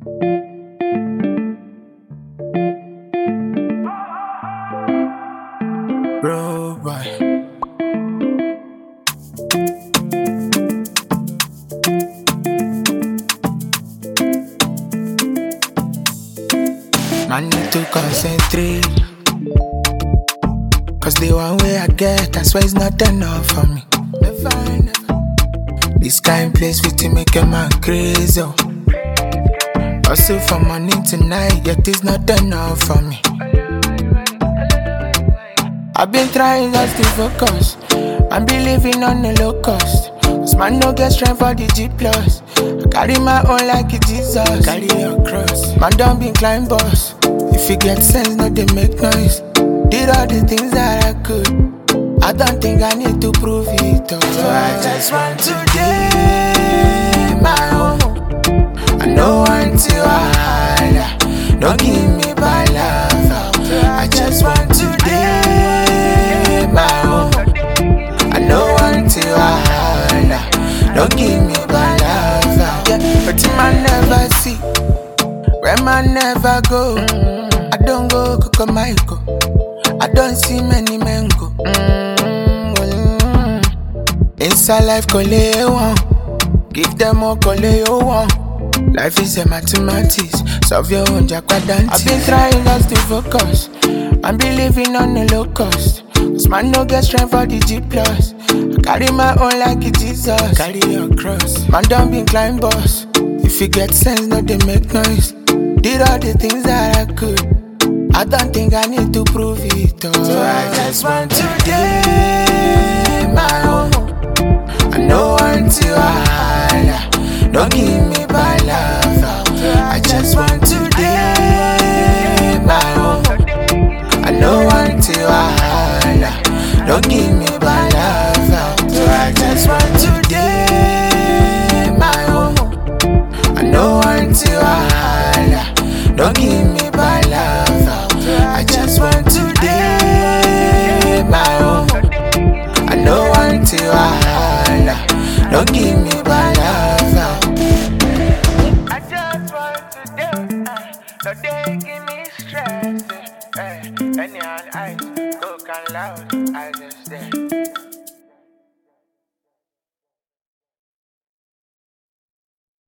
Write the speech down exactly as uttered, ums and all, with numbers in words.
Bro, boy. Man need to concentrate, cause the one way I get, that's why it's not enough for me. Never, never. This kind place fit to make a man crazy. Oh. Also for money tonight, yet it's not enough for me. I've been trying just to focus, I'm believing on the low cost. Cause man no get strength for the G plus. I carry my own like it Jesus. Carry your cross. Man don't be climb boss. If you get sense, no they make noise. Did all the things that I could. I don't think I need to prove it all. So I just want to day my own. I know until I holler. Don't give me bad love. I just want to day my own. I know until I holler. Don't give me bad love. Yeah, but man never see, where man never go. I don't go Coco Michael. I don't see many men go. Inside life, call it one. Give them all, call it one. Life is a mathematics, solve your own jacquardante. I've been trying just to focus, I'm believing on the low cost. Cause man no get strength for the G plus. I carry my own like it Jesus. Carry your cross. Man don't be climb boss. If you get sense, no they make noise. Did all the things that I could. I don't think I need to prove it all. So I just want to day my own. I know until I holler. Don't give me bad love. I just want to day my own. I know until I holler. Don't give me bad love. So I just want to day my own. I know until I holler. Don't give me bad love. I just want to day my own. I know until I holler. Don't give me bad love. I just want to day, no day give me stress. Hey, any on ice, coke and loud, I just